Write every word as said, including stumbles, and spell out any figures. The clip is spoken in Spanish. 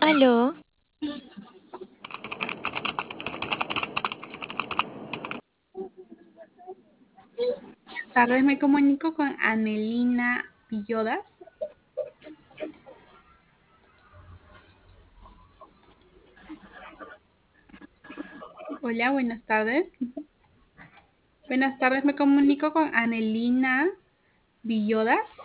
Aló, Tardes, me comunico con Anelina Villodas. Hola, buenas tardes. Buenas tardes, me comunico con Anelina Villodas.